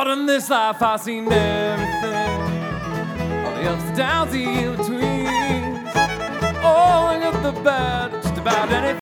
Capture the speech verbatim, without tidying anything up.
But in this life I've seen everything, all the ups and downs, the in-betweens. Oh, look at the bad, just about anything.